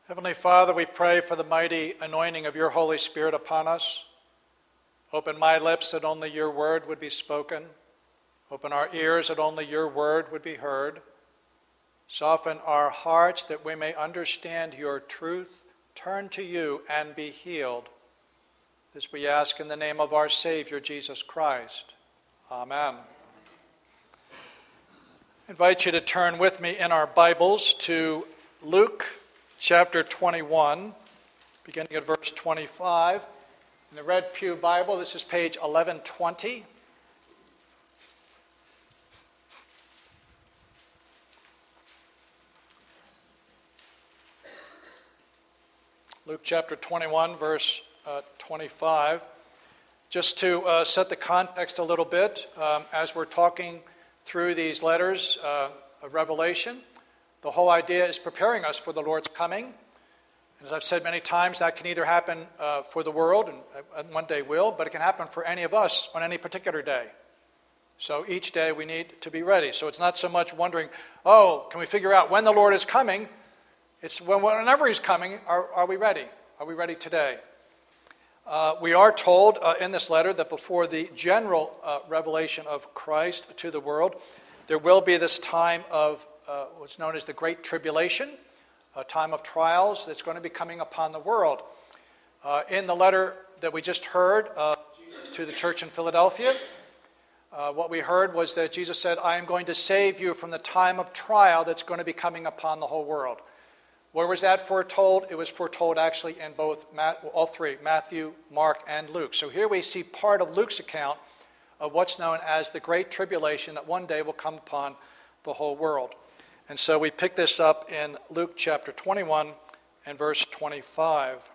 Heavenly Father, we pray for the mighty anointing of your Holy Spirit upon us. Open my lips that only your word would be spoken. Open our ears that only your word would be heard. Soften our hearts that we may understand your truth, turn to you, and be healed. This we ask in the name of our Savior, Jesus Christ. Amen. I invite you to turn with me in our Bibles to Luke chapter 21, beginning at verse 25. In the Red Pew Bible, this is page 1120. Luke chapter 21, verse 25. Just to set the context a little bit, as we're talking through these letters of Revelation, the whole idea is preparing us for the Lord's coming. As I've said many times, that can either happen for the world, and one day will, but it can happen for any of us on any particular day. So each day we need to be ready. So it's not so much wondering, can we figure out when the Lord is coming? It's whenever he's coming, are we ready? Are we ready today? We are told in this letter that before the general revelation of Christ to the world, there will be this time of what's known as the Great Tribulation, a time of trials that's going to be coming upon the world. In the letter that we just heard to the church in Philadelphia, what we heard was that Jesus said, I am going to save you from the time of trial that's going to be coming upon the whole world. Where was that foretold? It was foretold actually in all three, Matthew, Mark, and Luke. So here we see part of Luke's account of what's known as the Great Tribulation that one day will come upon the whole world. And so we pick this up in Luke chapter 21 and verse 25.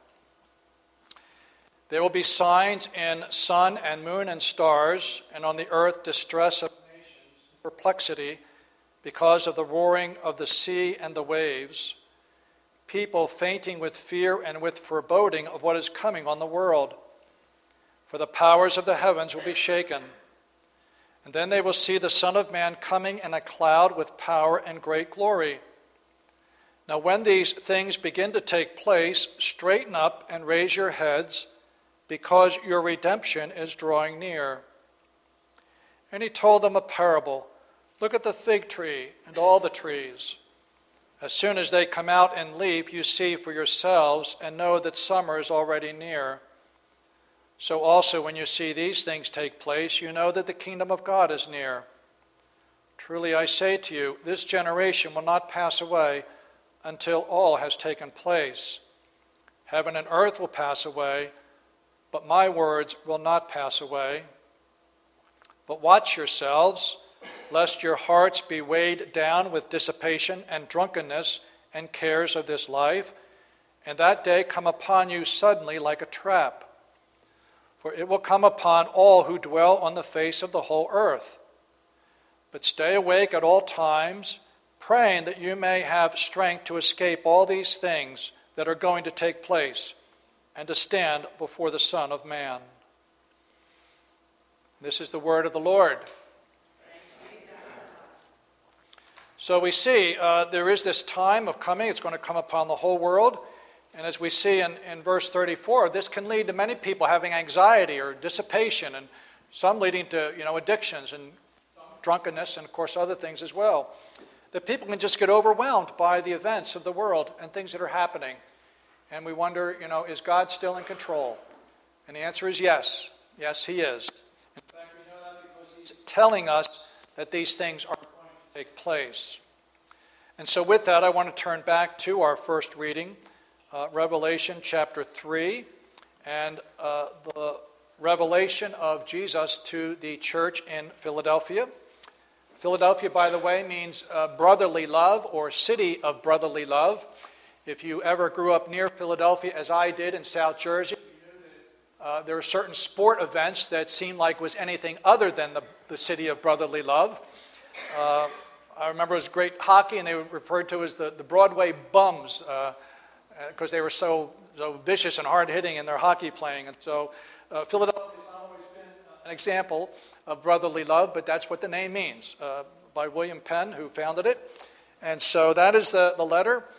There will be signs in sun and moon and stars, and on the earth distress of nations, perplexity, because of the roaring of the sea and the waves, people fainting with fear and with foreboding of what is coming on the world. For the powers of the heavens will be shaken. And then they will see the Son of Man coming in a cloud with power and great glory. Now when these things begin to take place, straighten up and raise your heads, because your redemption is drawing near. And he told them a parable. Look at the fig tree and all the trees. As soon as they come out in leaf, you see for yourselves and know that summer is already near. So also when you see these things take place, you know that the kingdom of God is near. Truly I say to you, this generation will not pass away until all has taken place. Heaven and earth will pass away, but my words will not pass away. But watch yourselves, lest your hearts be weighed down with dissipation and drunkenness and cares of this life, and that day come upon you suddenly like a trap. For it will come upon all who dwell on the face of the whole earth. But stay awake at all times, praying that you may have strength to escape all these things that are going to take place, and to stand before the Son of Man. This is the word of the Lord. So we see there is this time of coming. It's going to come upon the whole world. And as we see in verse 34, this can lead to many people having anxiety or dissipation, and some leading to addictions and drunkenness, and of course other things as well. That people can just get overwhelmed by the events of the world and things that are happening. And we wonder, is God still in control? And the answer is yes. Yes, he is. In fact, we know that because he's telling us that these things are going to take place. And so with that, I want to turn back to our first reading, Revelation chapter 3, and the revelation of Jesus to the church in Philadelphia. Philadelphia, by the way, means brotherly love or city of brotherly love. If you ever grew up near Philadelphia, as I did in South Jersey, you knew that there were certain sport events that seemed like was anything other than the city of brotherly love. I remember it was great hockey, and they were referred to as the Broadway Bums, because they were so vicious and hard-hitting in their hockey playing. And so Philadelphia has always been an example of brotherly love, but that's what the name means, by William Penn, who founded it. And so that is the letter.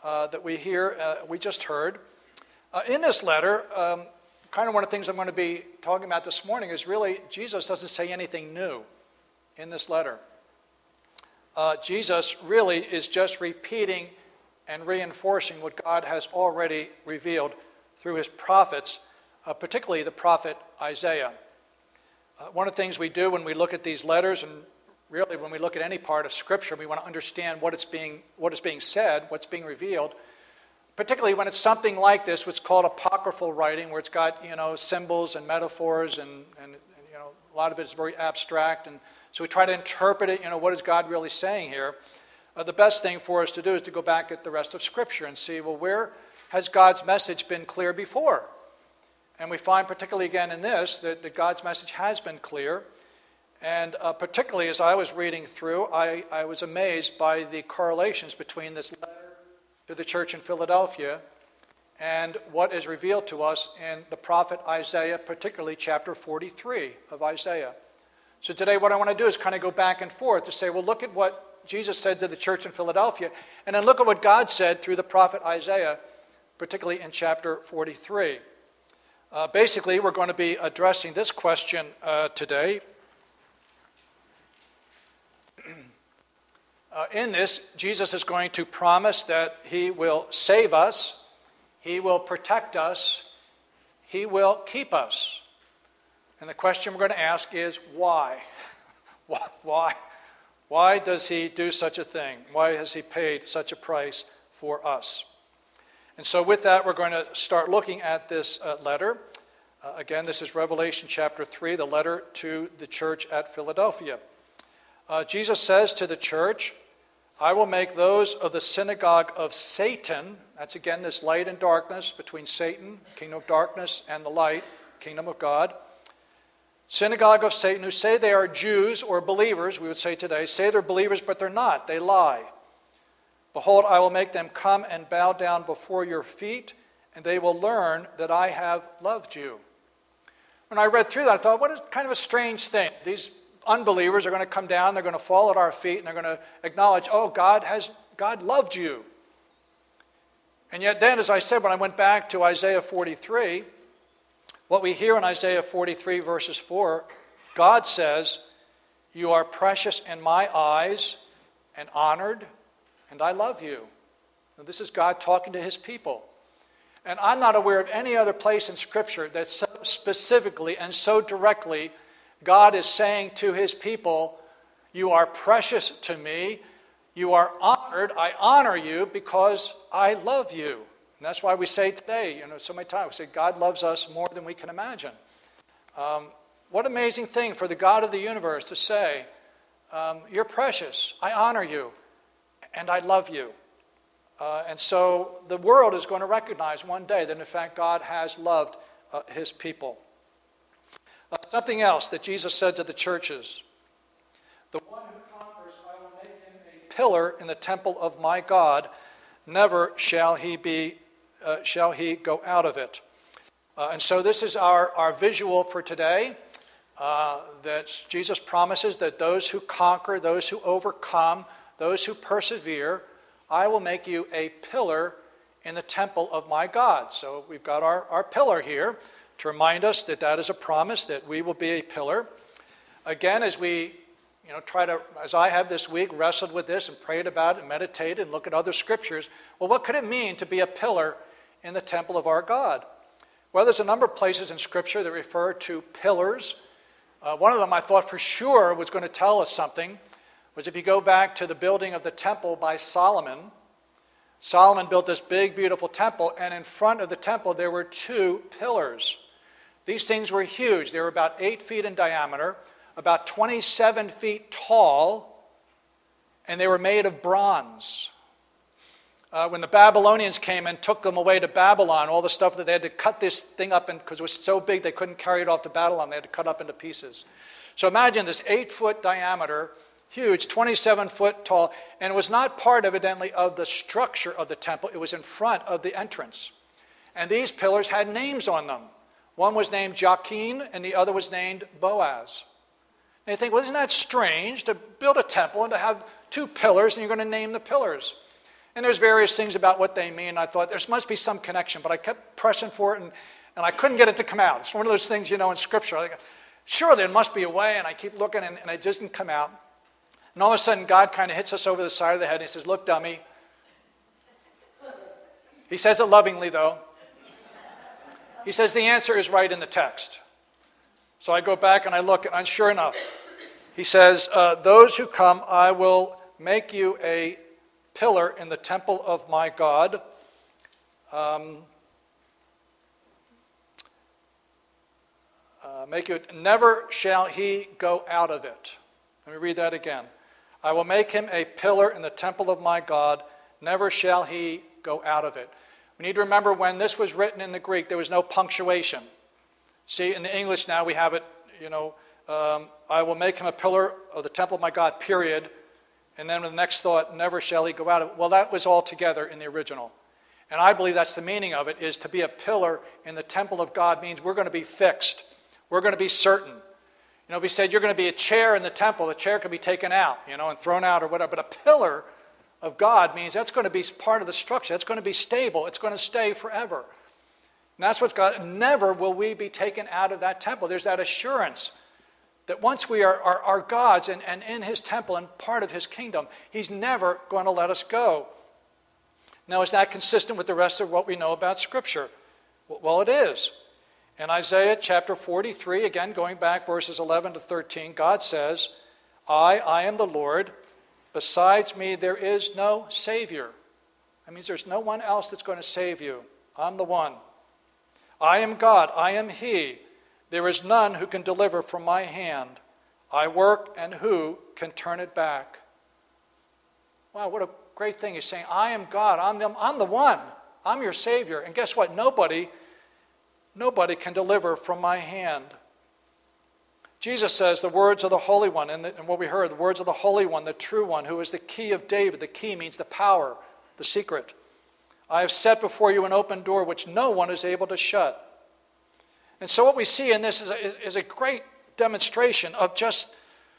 that we just heard. In this letter, kind of one of the things I'm going to be talking about this morning is really Jesus doesn't say anything new in this letter. Jesus really is just repeating and reinforcing what God has already revealed through his prophets, particularly the prophet Isaiah. One of the things we do when we look at these letters, and really when we look at any part of Scripture, we want to understand what is being said, what's being revealed, particularly when it's something like this, what's called apocryphal writing, where it's got symbols and metaphors, and a lot of it is very abstract, and so we try to interpret it. What is God really saying here? The best thing for us to do is to go back at the rest of Scripture and see, well, where has God's message been clear before? And we find, particularly again in this, that God's message has been clear. And particularly as I was reading through, I was amazed by the correlations between this letter to the church in Philadelphia and what is revealed to us in the prophet Isaiah, particularly chapter 43 of Isaiah. So today what I want to do is kind of go back and forth to say, well, look at what Jesus said to the church in Philadelphia, and then look at what God said through the prophet Isaiah, particularly in chapter 43. Basically, we're going to be addressing this question today. In this, Jesus is going to promise that he will save us, he will protect us, he will keep us. And the question we're going to ask is, why? Why? Why does he do such a thing? Why has he paid such a price for us? And so with that, we're going to start looking at this letter. Again, this is Revelation chapter 3, the letter to the church at Philadelphia. Jesus says to the church, I will make those of the synagogue of Satan, that's again this light and darkness between Satan, kingdom of darkness, and the light, kingdom of God. Synagogue of Satan, who say they are Jews or believers, we would say today, say they're believers, but they're not, they lie. Behold, I will make them come and bow down before your feet, and they will learn that I have loved you. When I read through that, I thought, what a kind of a strange thing. These unbelievers are going to come down, they're going to fall at our feet, and they're going to acknowledge, oh, God loved you. And yet then, as I said, when I went back to Isaiah 43, what we hear in Isaiah 43 verses 4, God says, you are precious in my eyes and honored, and I love you. Now, this is God talking to his people. And I'm not aware of any other place in Scripture that so specifically and so directly God is saying to his people, you are precious to me, you are honored, I honor you because I love you. And that's why we say today, so many times, we say God loves us more than we can imagine. What an amazing thing for the God of the universe to say, you're precious, I honor you, and I love you. And so the world is going to recognize one day that in fact God has loved his people. Something else that Jesus said to the churches, the one who conquers, I will make him a pillar in the temple of my God, never shall he go out of it. And so this is our visual for today, that Jesus promises that those who conquer, those who overcome, those who persevere, I will make you a pillar in the temple of my God. So we've got our pillar here to remind us that that is a promise, that we will be a pillar. Again, as we as I have this week, wrestled with this and prayed about it and meditated and looked at other scriptures, well, what could it mean to be a pillar in the temple of our God? Well, there's a number of places in Scripture that refer to pillars. One of them I thought for sure was going to tell us something, was if you go back to the building of the temple by Solomon. Solomon built this big, beautiful temple, and in front of the temple there were 2 pillars. These things were huge. They were about 8 feet in diameter, about 27 feet tall, and they were made of bronze. When the Babylonians came and took them away to Babylon, all the stuff that they had to cut this thing up, because it was so big they couldn't carry it off to Babylon, they had to cut up into pieces. So imagine this 8-foot diameter, huge, 27-foot tall, and it was not part, evidently, of the structure of the temple. It was in front of the entrance. And these pillars had names on them. One was named Jachin, and the other was named Boaz. And you think, well, isn't that strange to build a temple and to have 2 pillars, and you're going to name the pillars? And there's various things about what they mean. I thought there must be some connection, but I kept pressing for it, and I couldn't get it to come out. It's one of those things, in Scripture. I think, sure, there must be a way, and I keep looking, and it just didn't come out. And all of a sudden, God kind of hits us over the side of the head, and he says, look, dummy. He says it lovingly, though. He says the answer is right in the text. So I go back and I look, and sure enough, he says, those who come, I will make you a pillar in the temple of my God. Never shall he go out of it. Let me read that again. I will make him a pillar in the temple of my God. Never shall he go out of it. We need to remember when this was written in the Greek, there was no punctuation. See, in the English now we have it, I will make him a pillar of the temple of my God, period. And then the next thought, never shall he go out of it. Well, that was all together in the original. And I believe that's the meaning of it, is to be a pillar in the temple of God means we're going to be fixed. We're going to be certain. If he said you're going to be a chair in the temple, the chair can be taken out, and thrown out or whatever. But a pillar of God means that's going to be part of the structure. It's going to be stable. It's going to stay forever. And that's what's God. Never will we be taken out of that temple. There's that assurance that once we are God's and in his temple and part of his kingdom, he's never going to let us go. Now, is that consistent with the rest of what we know about Scripture? Well, it is. In Isaiah chapter 43, again going back verses 11 to 13, God says, I am the Lord. Besides me, there is no Savior. That means there's no one else that's going to save you. I'm the one. I am God. I am he. There is none who can deliver from my hand. I work, and who can turn it back? Wow, what a great thing. He's saying, I am God. I'm the one. I'm your Savior. And guess what? Nobody can deliver from my hand. Jesus says the words of the Holy One, and what we heard, the words of the Holy One, the true one, who is the key of David. The key means the power, the secret. I have set before you an open door which no one is able to shut. And so what we see in this is a great demonstration of just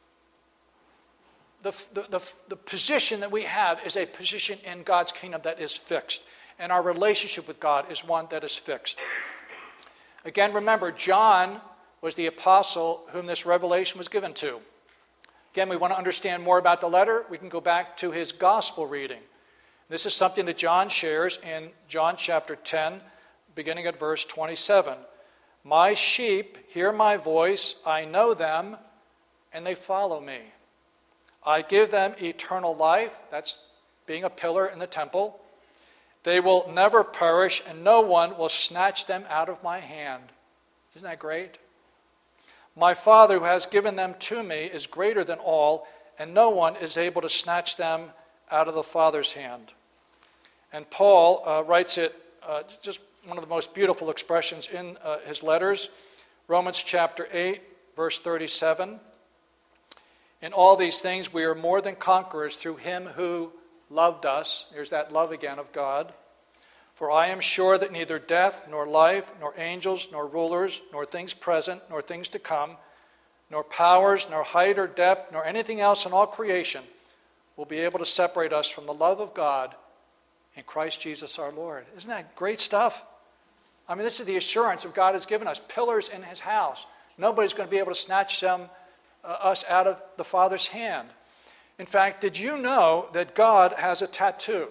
the position that we have is a position in God's kingdom that is fixed. And our relationship with God is one that is fixed. Again, remember, John was the apostle whom this revelation was given to. Again, we want to understand more about the letter. We can go back to his gospel reading. This is something that John shares in John chapter 10, beginning at verse 27. My sheep hear my voice, I know them, and they follow me. I give them eternal life, that's being a pillar in the temple. They will never perish, and no one will snatch them out of my hand. Isn't that great? My Father who has given them to me is greater than all, and no one is able to snatch them out of the Father's hand. And Paul writes it, just one of the most beautiful expressions in his letters, Romans chapter 8, verse 37. In all these things we are more than conquerors through him who loved us. There's that love again of God. For I am sure that neither death, nor life, nor angels, nor rulers, nor things present, nor things to come, nor powers, nor height or depth, nor anything else in all creation will be able to separate us from the love of God in Christ Jesus our Lord. Isn't that great stuff? I mean, this is the assurance of God has given us. Pillars in his house. Nobody's going to be able to snatch us out of the Father's hand. In fact, did you know that God has a tattoo?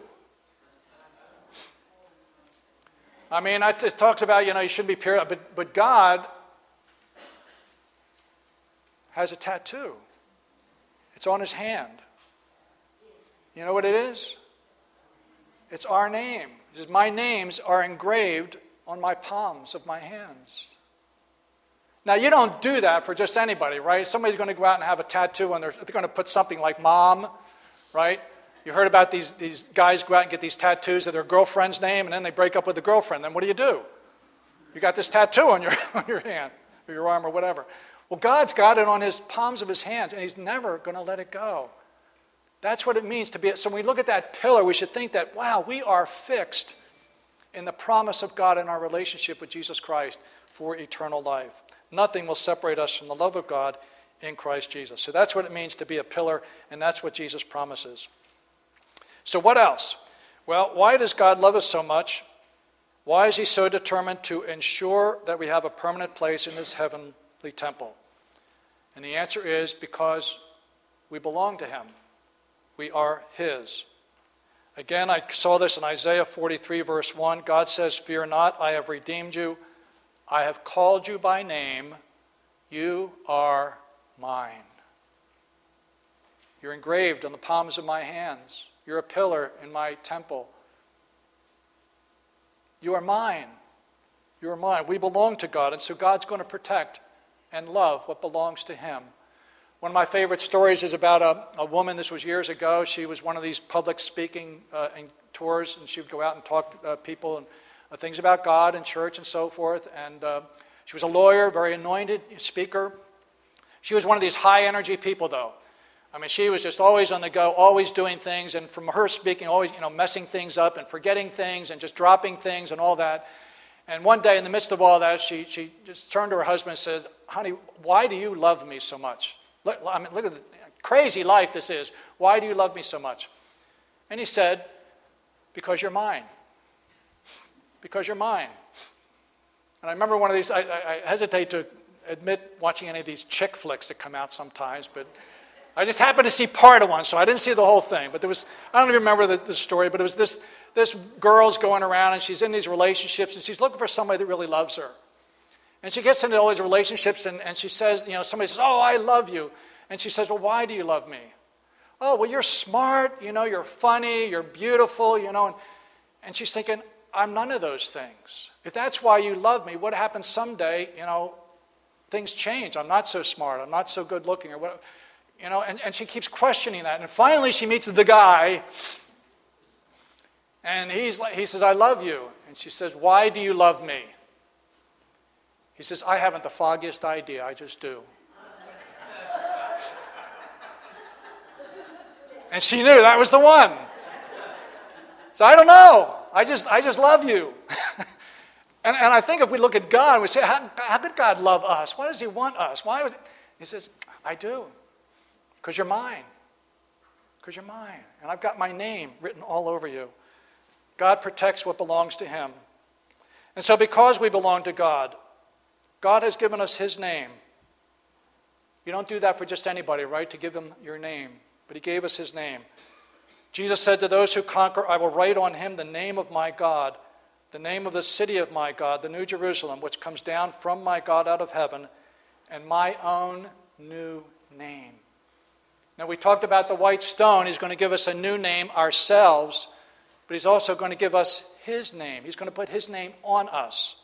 I mean, it talks about, you shouldn't be period, but God has a tattoo. It's on his hand. You know what it is? It's our name. It says, my names are engraved on my palms of my hands. Now, you don't do that for just anybody, right? Somebody's going to go out and have a tattoo, and they're going to put something like mom, right? You heard about these guys go out and get these tattoos of their girlfriend's name, and then they break up with the girlfriend. Then what do? You got this tattoo on your hand, or your arm, or whatever. Well, God's got it on his palms of his hands, and he's never going to let it go. That's what it means to be. So when we look at that pillar, we should think that, wow, we are fixed in the promise of God in our relationship with Jesus Christ for eternal life. Nothing will separate us from the love of God in Christ Jesus. So that's what it means to be a pillar, and that's what Jesus promises. So what else? Well, why does God love us so much? Why is he so determined to ensure that we have a permanent place in his heavenly temple? And the answer is because we belong to him. We are his. Again, I saw this in Isaiah 43, verse 1. God says, "Fear not, I have redeemed you. I have called you by name. You are mine. You're engraved on the palms of my hands. You're a pillar in my temple. You are mine. You are mine." We belong to God, and so God's going to protect and love what belongs to him. One of my favorite stories is about a woman. This was years ago. She was one of these public speaking tours, and she would go out and talk to people and things about God and church and so forth. And she was a lawyer, very anointed speaker. She was one of these high-energy people, though. I mean, she was just always on the go, always doing things, and from her speaking, always, messing things up and forgetting things and just dropping things and all that. And one day, in the midst of all that, she just turned to her husband and said, "Honey, why do you love me so much? Look at the crazy life this is. Why do you love me so much?" And he said, "Because you're mine. Because you're mine." And I remember one of these, I hesitate to admit watching any of these chick flicks that come out sometimes, but I just happened to see part of one, so I didn't see the whole thing. But I don't even remember the story, but it was this girl's going around, and she's in these relationships, and she's looking for somebody that really loves her. And she gets into all these relationships, and she says, somebody says, "Oh, I love you." And she says, "Well, why do you love me?" "Oh, well, you're smart, you're funny, you're beautiful, And she's thinking, I'm none of those things. If that's why you love me, what happens someday, things change. I'm not so smart, I'm not so good looking, or what, and she keeps questioning that. And finally she meets the guy, and he says, "I love you." And she says, "Why do you love me?" He says, "I haven't the foggiest idea, I just do." And she knew that was the one. So I don't know. I just love you. and I think if we look at God, we say, how could God love us? Why does he want us? He says, "I do. Because you're mine. Because you're mine. And I've got my name written all over you." God protects what belongs to him. And so because we belong to God, God has given us his name. You don't do that for just anybody, right? To give him your name. But he gave us his name. Jesus said to those who conquer, "I will write on him the name of my God, the name of the city of my God, the New Jerusalem, which comes down from my God out of heaven, and my own new name." Now, we talked about the white stone. He's going to give us a new name ourselves, but he's also going to give us his name. He's going to put his name on us.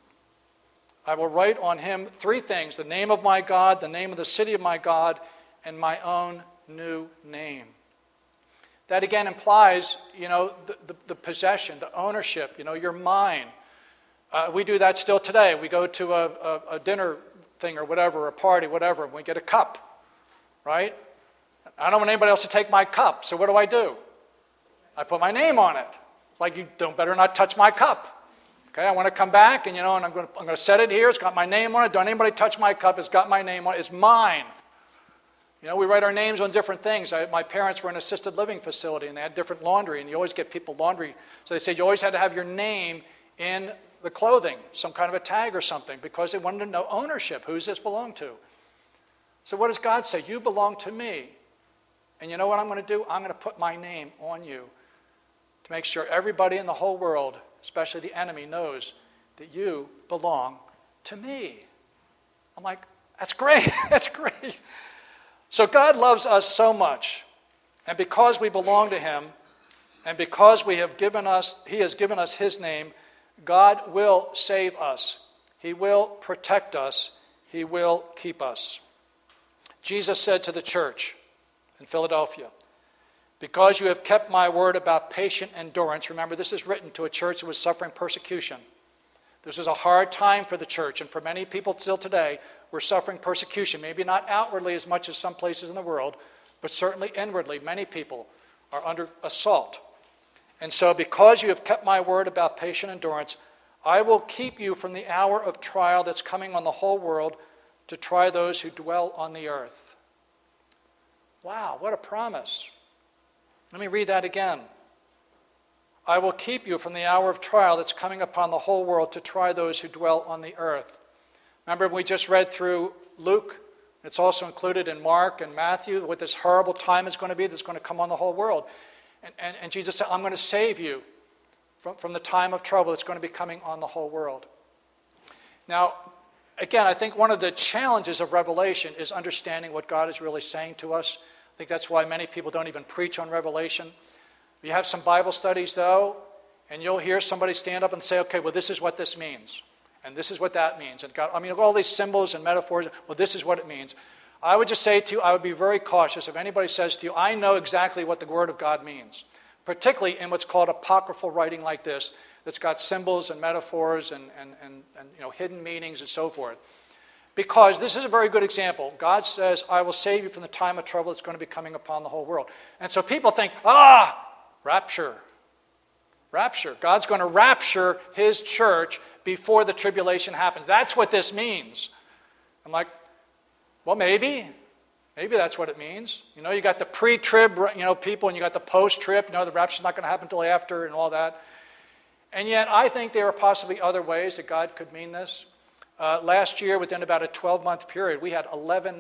"I will write on him three things: the name of my God, the name of the city of my God, and my own new name." That again implies, the possession, the ownership. You're mine. We do that still today. We go to a dinner thing or whatever, a party, whatever, and we get a cup, right? I don't want anybody else to take my cup, so what do? I put my name on it. It's like, you better not touch my cup. Okay, I want to come back, and I'm going to set it here. It's got my name on it. Don't anybody touch my cup. It's got my name on it. It's mine. We write our names on different things. My parents were in an assisted living facility, and they had different laundry, and you always get people laundry. So they said you always had to have your name in the clothing, some kind of a tag or something, because they wanted to know ownership. Who's this belong to? So what does God say? You belong to me. And you know what I'm going to do? I'm going to put my name on you to make sure everybody in the whole world, especially the enemy, knows that you belong to me. I'm like, that's great. That's great. So God loves us so much, and because we belong to him, and because he has given us his name, God will save us. He will protect us. He will keep us. Jesus said to the church in Philadelphia, "Because you have kept my word about patient endurance," remember, this is written to a church that was suffering persecution. This was a hard time for the church, and for many people still today, we're suffering persecution. Maybe not outwardly as much as some places in the world, but certainly inwardly, many people are under assault. And so, because you have kept my word about patient endurance, I will keep you from the hour of trial that's coming on the whole world to try those who dwell on the earth. Wow, what a promise. Let me read that again. I will keep you from the hour of trial that's coming upon the whole world to try those who dwell on the earth. Remember, we just read through Luke. It's also included in Mark and Matthew what this horrible time is going to be that's going to come on the whole world. And Jesus said, I'm going to save you from the time of trouble that's going to be coming on the whole world. Now, again, I think one of the challenges of Revelation is understanding what God is really saying to us. I think that's why many people don't even preach on Revelation. You have some Bible studies, though, and you'll hear somebody stand up and say, okay, well, this is what this means, and this is what that means. And God, all these symbols and metaphors, well, this is what it means. I would just say to you, I would be very cautious if anybody says to you, I know exactly what the Word of God means, particularly in what's called apocryphal writing like this, that's got symbols and metaphors and hidden meanings and so forth. Because this is a very good example. God says, I will save you from the time of trouble that's going to be coming upon the whole world. And so people think, rapture. Rapture. God's going to rapture his church before the tribulation happens. That's what this means. I'm like, well, maybe. Maybe that's what it means. You got the pre-trib, people, and you got the post-trib. The rapture's not going to happen until after and all that. And yet, I think there are possibly other ways that God could mean this. Last year, within about a 12-month period, we had 11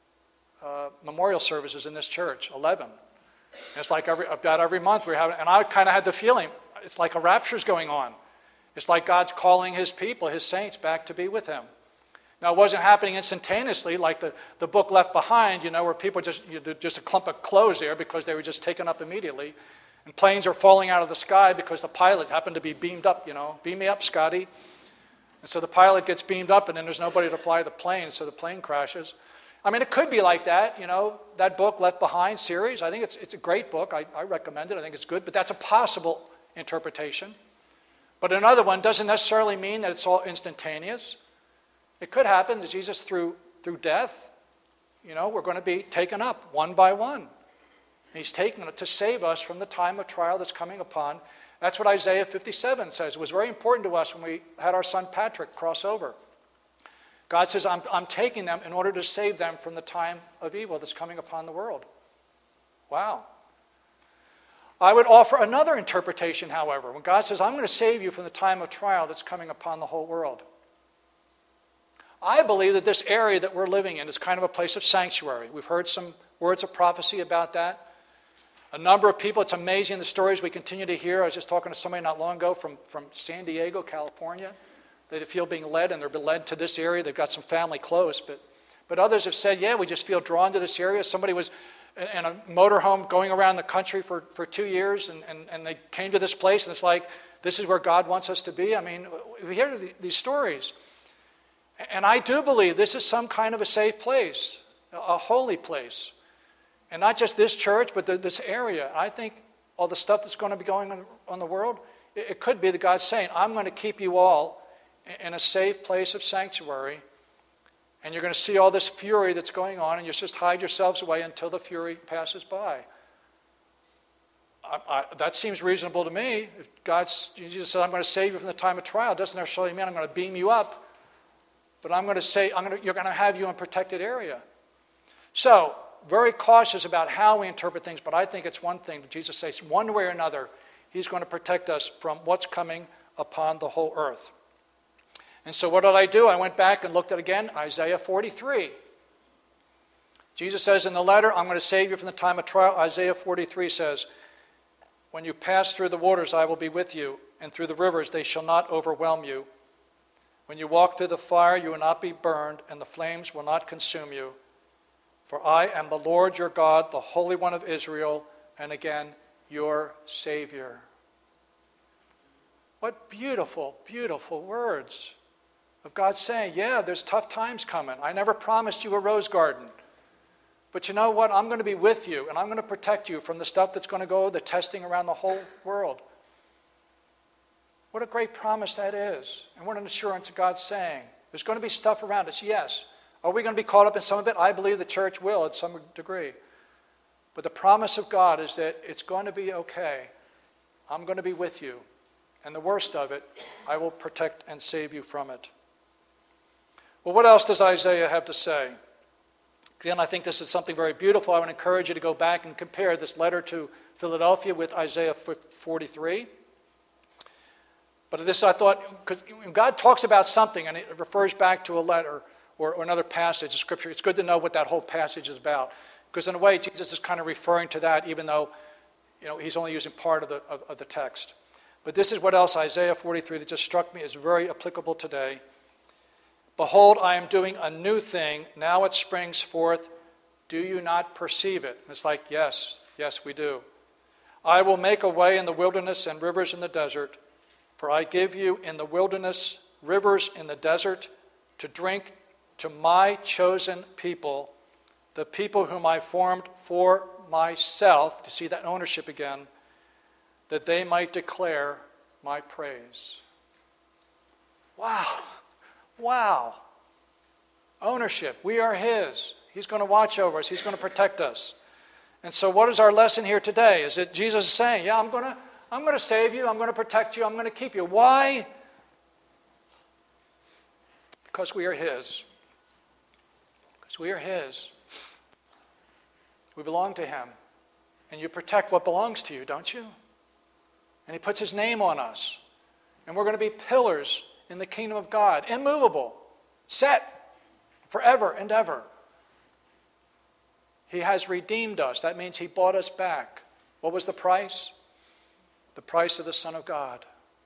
memorial services in this church. 11. And it's like about every month we're having, and I kind of had the feeling it's like a rapture's going on. It's like God's calling his people, his saints, back to be with him. Now, it wasn't happening instantaneously like the book Left Behind, where people just a clump of clothes there because they were just taken up immediately. And planes are falling out of the sky because the pilot happened to be beamed up, beam me up, Scotty. And so the pilot gets beamed up, and then there's nobody to fly the plane, so the plane crashes. It could be like that, that book, Left Behind series. I think it's a great book. I recommend it. I think it's good, but that's a possible interpretation. But another one doesn't necessarily mean that it's all instantaneous. It could happen that Jesus, through death, we're going to be taken up one by one. He's taken it to save us from the time of trial that's coming upon. That's what Isaiah 57 says. It was very important to us when we had our son Patrick cross over. God says, I'm taking them in order to save them from the time of evil that's coming upon the world. Wow. I would offer another interpretation, however, when God says, I'm going to save you from the time of trial that's coming upon the whole world. I believe that this area that we're living in is kind of a place of sanctuary. We've heard some words of prophecy about that. A number of people, it's amazing the stories we continue to hear. I was just talking to somebody not long ago from San Diego, California. They feel being led, and they're led to this area. They've got some family close. But others have said, yeah, we just feel drawn to this area. Somebody was in a motorhome going around the country for 2 years, and they came to this place, and it's like, this is where God wants us to be. We hear these stories. And I do believe this is some kind of a safe place, a holy place. And not just this church, but this area. I think all the stuff that's going to be going on in the world, it could be that God's saying, I'm going to keep you all in a safe place of sanctuary, and you're going to see all this fury that's going on, and you just hide yourselves away until the fury passes by. That seems reasonable to me. If Jesus said, I'm going to save you from the time of trial, it doesn't necessarily mean I'm going to beam you up, but I'm going to say, you're going to have you in a protected area. So, very cautious about how we interpret things, but I think it's one thing that Jesus says, one way or another, he's going to protect us from what's coming upon the whole earth. And so what did I do? I went back and looked at again Isaiah 43. Jesus says in the letter, I'm going to save you from the time of trial. Isaiah 43 says, when you pass through the waters, I will be with you, and through the rivers, they shall not overwhelm you. When you walk through the fire, you will not be burned, and the flames will not consume you. For I am the Lord your God, the Holy One of Israel, and again, your Savior. What beautiful, beautiful words of God saying, yeah, there's tough times coming. I never promised you a rose garden. But you know what? I'm going to be with you, and I'm going to protect you from the stuff that's going to go, the testing around the whole world. What a great promise that is. And what an assurance of God's saying. There's going to be stuff around us, yes. Are we going to be caught up in some of it? I believe the church will at some degree. But the promise of God is that it's going to be okay. I'm going to be with you. And the worst of it, I will protect and save you from it. Well, what else does Isaiah have to say? Again, I think this is something very beautiful. I would encourage you to go back and compare this letter to Philadelphia with Isaiah 43. But this I thought, because God talks about something and it refers back to a letter or another passage of Scripture, it's good to know what that whole passage is about. Because in a way, Jesus is kind of referring to that, even though he's only using part of the text. But this is what else, Isaiah 43, that just struck me as very applicable today. Behold, I am doing a new thing. Now it springs forth. Do you not perceive it? And it's like, yes, we do. I will make a way in the wilderness and rivers in the desert. For I give you in the wilderness rivers in the desert to drink to my chosen people, the people whom I formed for myself, to see that ownership again, that they might declare my praise. Wow. Ownership. We are his. He's going to watch over us. He's going to protect us. And so what is our lesson here today? Is that Jesus is saying, yeah, I'm going to save you. I'm going to protect you. I'm going to keep you. Why? Because we are his. Because we are his. We belong to him. And you protect what belongs to you, don't you? And he puts his name on us. And we're going to be pillars in the kingdom of God. Immovable. Set forever and ever. He has redeemed us. That means he bought us back. What was the price? The price of the Son of God.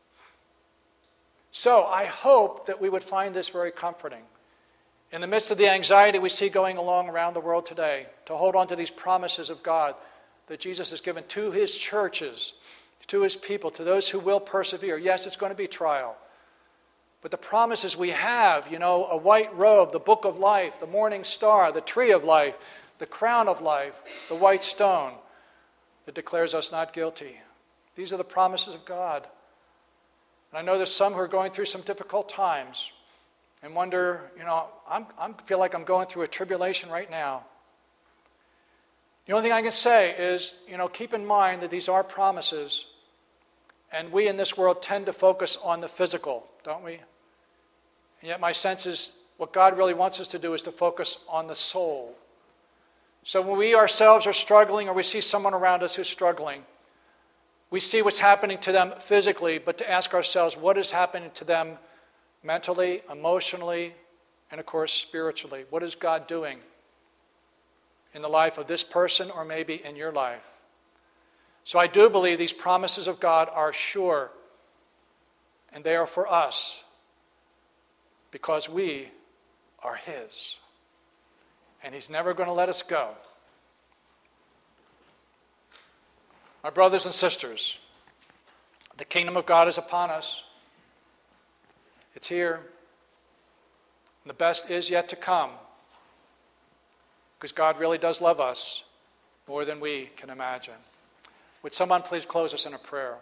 So I hope that we would find this very comforting. In the midst of the anxiety we see going along around the world today, to hold on to these promises of God that Jesus has given to his churches, to his people, to those who will persevere. Yes, it's going to be trial. But the promises we have, a white robe, the book of life, the morning star, the tree of life, the crown of life, the white stone that declares us not guilty. These are the promises of God. And I know there's some who are going through some difficult times and wonder, I feel like I'm going through a tribulation right now. The only thing I can say is, keep in mind that these are promises, and we in this world tend to focus on the physical, don't we? And yet my sense is what God really wants us to do is to focus on the soul. So when we ourselves are struggling or we see someone around us who's struggling, we see what's happening to them physically, but to ask ourselves what is happening to them mentally, emotionally, and of course spiritually. What is God doing in the life of this person or maybe in your life? So I do believe these promises of God are sure, and they are for us because we are his. And he's never going to let us go. My brothers and sisters, the kingdom of God is upon us. It's here. And the best is yet to come. Because God really does love us more than we can imagine. Would someone please close us in a prayer?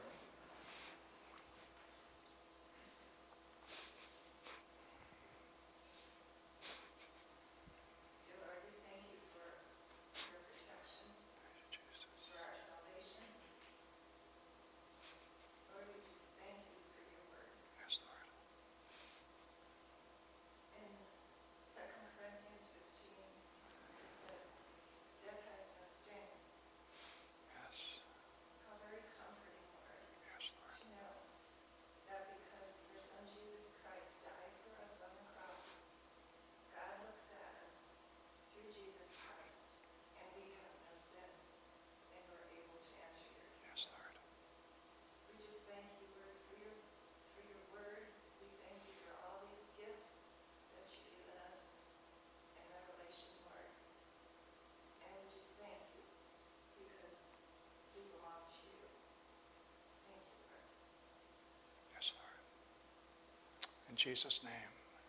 In Jesus' name,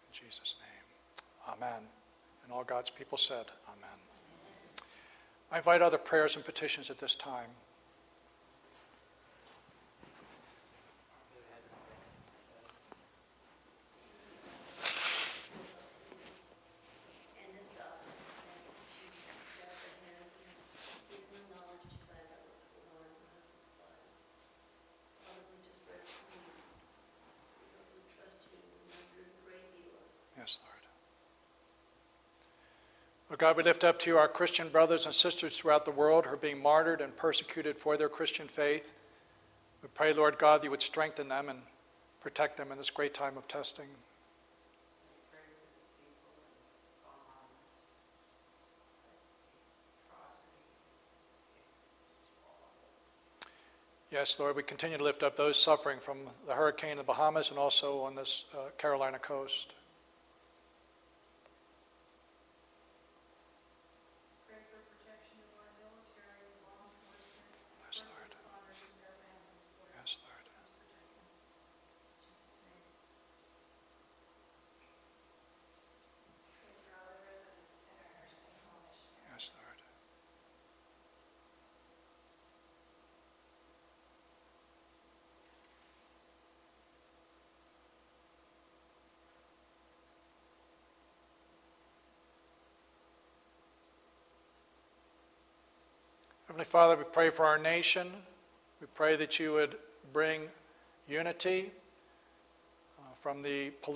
amen. And all God's people said, amen. I invite other prayers and petitions at this time. Yes, Lord. Lord God, we lift up to you our Christian brothers and sisters throughout the world who are being martyred and persecuted for their Christian faith. We pray, Lord God, that you would strengthen them and protect them in this great time of testing. Yes, Lord, we continue to lift up those suffering from the hurricane in the Bahamas and also on this Carolina coast. Pray for protection of our military and law enforcement, Yes, first Lord. responders and their families, Lord. Yes, Lord. Please protect them. In Jesus' name. Pray for all the residents at our nursing home missionaries. Yes, Lord. Heavenly Father, we pray for our nation. We pray that you would bring unity from the